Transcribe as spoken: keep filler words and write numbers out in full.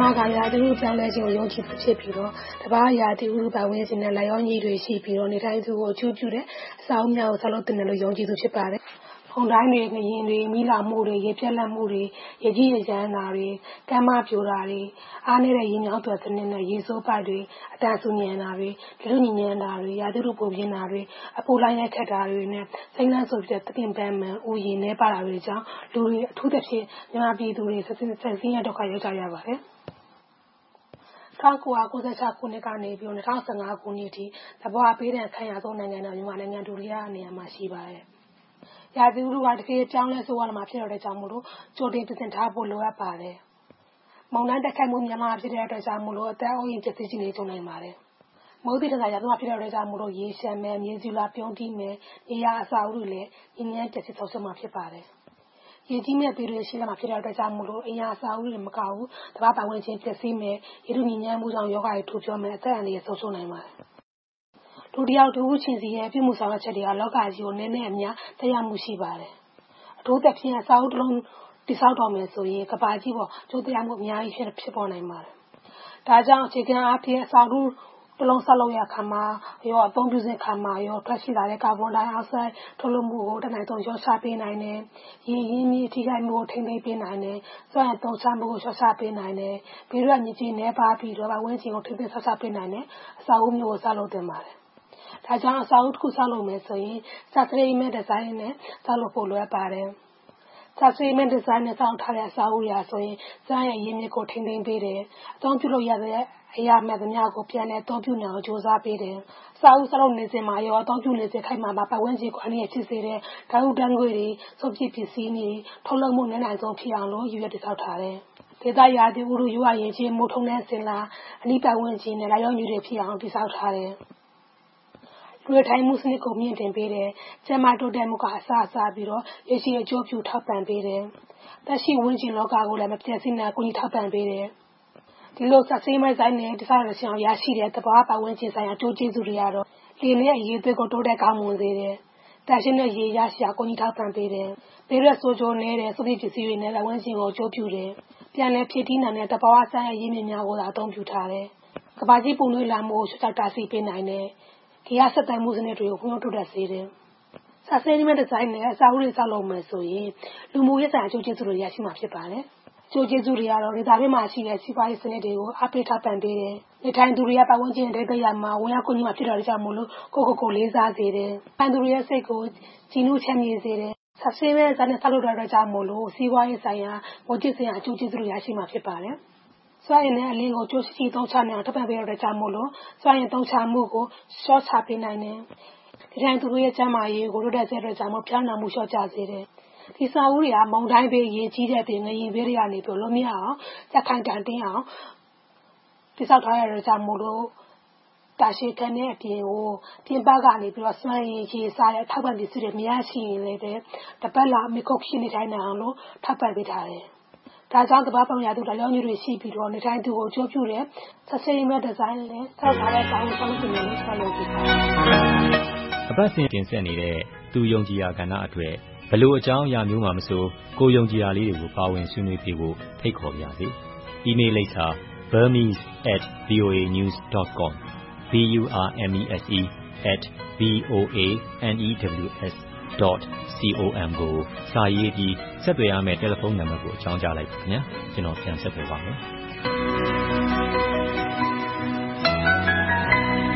ကရာသီဥတုပြောင်းလဲခြင်းကိုယုံကြည်သူဖြစ်ပြီးတော့တဘာရာသီဥတုပတ်ဝန်းကျင်နဲ့လိုက်ရောညီတွေရှိပြီးတော့နေထိုင်သူကိုအကျိုးပြုတဲ့အစာအုပ်များကိုဆောက်လုပ်တင်တယ်လို့ယုံကြည်သူဖြစ်ပါတယ်။ုံတိုင်းတွေငရင်တွေမိလာမှုတွေရေပြက်လက်မှုတွေရေကြီးရေချမ်းတာတွေကမ်းမပြိုတာတွေအားနည်းတဲ့ရေမြောင်းသွယ်စနစ်နဲ့ရေစိုးပိုက်တွေအတန်ဆူညံတာတွေလူညညံတာတွေရာသီဥတုပူပြင်းတာတွေအပူလိုင်းနဲ့ခက်တာတွေနဲ့စိမ့်လန်းဆိုပြီးတပင်ပန်းမှန်ဥယျာဉ်နဲ့ပါတာတွေကြောင့်လူတွေအထူးသဖြင့်မြန်မာပြည်သူတွေဆက်စဆက်စင်းရဒုက္ခရောက်ကြရပါတယ်။၁၉၉၆ခုနှစ်ကနေပြီး၂၀၁၅ခုနှစ်ထိသဘာဝပေးတဲ့ခံရဆုံးနိုင်ငံတော်မြန်မာနိုင်ငံဒုတိယနေရာမှာရှိပါတယ်။ရာသီဥတုကတကယ်ကြောင်းလဲဆိုရမှာဖြစ်တဲ့ကြောင့်မို့လို့ကြိုတင်ပြင်ဆင်ထားဖို့လိုအပ်ပါတယ်။မုန်တိုင်းတက်ခတ်မှုမြန်မာဖြစ်တဲ့အတွက်ကြောင့်မို့လို့အသက်အုပ်ရင်ပျက်စီးခြင်းတွေကြုံနိုင်ပါတယ်။မိုးသီးတစားရာသီမှာဖြစ်တဲ့အတွက်ကြောင့်မို့လို့ရေရှမ်းမယ်မြေစီလာပြုံးတိမယ်နေရာအစာအုပ်တွေလည်းညဉ့်ညမ်းပျက်စီးဆုံးရှုံးမှာဖြစ်ပါတယ်။ရေကြီးမဲ့ပြည်တွေရှိလာမှာဖြစ်တဲ့အတွက်ကြောင့်မို့လို့အရာအစာအုပ်တွေမကဘူးတဘာပတ်ဝန်းကျင်ပျက်စီးမယ်ရေလူညဉ့်ညမ်းမှုကြောင့်ယောဂတွေထူပြောမယ်အသက်အန္တရာယ်ဆုံးရှုံးနိုင်ပါတယ်။လူတယောက်တူဦးချင်းစီရဲ့ပြုမှုဆောင်ရွက်ချက်တွေကလောကကြီးကိုနည်းနည်းအများသက်ရောက်မှုရှိပါတယ်။အထူးသဖြင့်အစာအုပ်တစ်လုံးတိဆောက်တော်မယ်ဆိုရင်ကဘာကြီးပေါ်ကျိုးတရားမှုအများကြီးဖြစ်ဖြစ်ပေါ်နိုင်ပါတယ်။ဒါကြောင့်အခြေခံအားဖြင့်အစာအုပ်တလုံးဆောက်လုပ်ရခါမှာရောအသုံးပြုစဉ်ခါမှာရောထွက်ရှိလာတဲ့ကာဗွန်ဒိုင်အောက်ဆိုက်ထုတ်လွှတ်မှုကိုတနိုင်ဆုံးလျှော့ချပေးနိုင်တယ်။ရင်းရင်းမြစ်ထိခိုက်မှုကိုထိန်းသိမ်းပေးနိုင်တယ်။စွမ်းရည်သုံးချမှုကိုလျှော့ချပေးနိုင်တယ်။ဘေးရွက်မြစ်ကြီးနဲပါပြီးတော့ဝန်းကျင်ကိုထိန်းသိမ်းဆောက်ချပေးနိုင်တယ်။အစာအုပ်မျိုးကိုဆောက်လုပ်တင်ပါတယ်။ဒါကြောင့်အစာအုပ်တစ်ခုဆောက်လုပ်မယ်ဆိုရင် sustainable design နဲ့ဆောက်လုပ်ဖို့လိုအပ်ပါတယ်။ sustainable design နဲ့ဆောက်ထားတဲ့အစာအုပ်ရာဆိုရင်စွမ်းရည်ရင်းမြစ်ကိုထိန်းသိမ်းပေးတယ်။အသုံးပြုလို့ရတဲ့အရာမှန်သမျှကိုပြန်လည်အသုံးပြုနိုင်အောင်ကြိုးစားပေးတယ်။စာအုပ်ဆောက်လုပ်နေစဉ်မှာရောအသုံးပြုနေစဉ်ခိုက်မှာပတ်ဝန်းကျင်ကိုအနည်းဖြစ်စေတဲ့ဓာတ်ဥတန်းငွေတွေစုပ်ပစ်ပစ္စည်းတွေထုတ်လုပ်မှုနည်းနိုင်ဆုံးဖြစ်အောင်လို့ရည်ရွယ်တည်ဆောက်ထားတယ်။ဒေသရာသီဥတုရွာရင်ချင်းမိုးထုံတဲ့စင်လာအနိပတ်ဝန်းကျင်နဲ့လာရောက်ညူတွေဖြစ်အောင်တည်ဆောက်ထားတယ်။လူထိုင်မှုစနစ်ကိုမြင့်တင်ပေးတယ်။ကျန်းမာတိုးတက်မှုကအစအစပြီးတော့ရရှိအကျိုးပြုထောက်ပံ့ပေးတယ်။သက်ရှိဝန်းကျင်လောကကိုလည်းမပြည့်စည်နိုင်ကိုကြီးထောက်ပံ့ပေးတယ်။ဒီလိုဆက်စီမိုက်ဆိုင်နဲ့တခြားရရှင်အောင်ရရှိတဲ့တဘာပတ်ဝန်းကျင်ဆိုင်ရာအကျိုးကျေးဇူးတွေကတော့လေနဲ့အရေးသွေးကိုတိုးတက်ကောင်းမွန်စေတယ်။တရှိနဲ့ရေရရှိအောင်ကိုကြီးထောက်ပံ့ပေးတယ်။ဘေးရက်ဆိုးကျိုးနေတဲ့စုပ်ပစ္စည်းတွေနဲ့လက်ဝန်းကျင်ကိုအကျိုးပြုတယ်။ပြန်လည်ဖြစ်တည်နိုင်တဲ့တဘာဆိုင်ရာရင်းမြစ်များကိုသာအသုံးပြုထားတယ်။ကဘာကြီးပုံနှွေးလာမှုကိုရှော့ချတားဆီးပေးနိုင်တယ်။ခေတ်ဆက်တိုင်မှုစနစ်တွေကိုဖွံ့ဖြိုးတိုးတက်စေတယ်။ sustainable design နဲ့အစာအုပ်တွေဆောက်လုပ်မယ်ဆိုရင်လူမှုရေးဆိုင်ရာအကျိုးကျေးဇူးတွေရရှိမှာဖြစ်ပါတယ်။ကျိုးကျေးဇူးတွေကတော့ဒေသတွင်းမှာရှိတဲ့စီးပွားရေးစနစ်တွေကိုအပိထောက်ပံ့ပေးတယ်။နေထိုင်သူတွေကပတ်ဝန်းကျင်ဒေသရမှာဝင်ရောက်ကိုကြီးမှာဖြစ်တော်ကြောင့်မို့လို့ကိုကိုကိုလေးစားစေတယ်။ပန်သူတွေရဲ့စိတ်ကိုကြည်နူးချမ်းမြေ့စေတယ်။ sustainable design နဲ့ဆောက်လုပ်တဲ့ကြောင့်မို့လို့စီးပွားရေးဆိုင်ရာငွေကြေးဆိုင်ရာအကျိုးကျေးဇူးတွေရရှိမှာဖြစ်ပါတယ်။စွမ်းရည်နဲ့အလင်းကိုကျိုးရှိရှိသုံးချနိုင်အောင်ထောက်ပံ့ပေးတဲ့ကြောင့်မို့လို့စွမ်းရည်သုံးချမှုကိုရှော့ချပေးနိုင်တယ်။ဒီတိုင်းသူတို့ရဲ့ကျန်းမာရေးကိုတိုးတက်စေတဲ့ကြောင့်မို့ပြောင်းလဲမှုလျှော့ချစေတယ်။ဒီစာအုပ်တွေကမုံတိုင်းပေးရေကြီးတဲ့ပြင်ငရင်ပေးတွေကနေပြီးလုံးမရအောင်တက်ခိုင်တန်တင်းအောင်တိဆောက်ထားရတဲ့ကြောင့်မို့လို့တာရှိခံတဲ့အပြင်ကိုပြင်ပကနေပြီးတော့စွမ်းရည်ကြီးစားတဲ့ထောက်ပံ့ပစ္စည်းတွေမရရှိရင်လည်းတပတ်လာမိခုတ်ရှိနေတိုင်းအောင်လို့ထောက်ပံ့ပေးထားတယ်။ဒါကြောင့်တပတ်ပုံရသူတရားမျိုးတွေရှိပြီးတော့နေတိုင်းသူကိုအကျိုးပြုတဲ့ sustainable design နဲ့ဆောက်ထားတဲ့စာအုပ်ဆောက်လုပ်နေလို့ဆက်လုပ်ကြည့်ပါအပတ်စဉ်တင်ဆက်နေတဲ့သူယုံကြည်ရာကဏ္ဍအတွက်ဘလို့အကြောင်းအရာမျိုးမှမဆိုကိုယုံကြည်ရာလေးတွေကိုပါဝင်ဆွေးနွေးပြဖို့ဖိတ်ခေါ်ပါရစေ။ email လိပ်စာ burmese at voa news dot com b u r m e s e at v o a n e w s dot com ကိုစာရေးပြီးဆက်သွယ်ရမယ့်တယ်လီဖုန်းနံပါတ်ကိုအကြောင်းကြားလိုက်ပါခင်ဗျာ။ကျွန်တော်ပြန်ဆက်သွယ်ပါမယ်။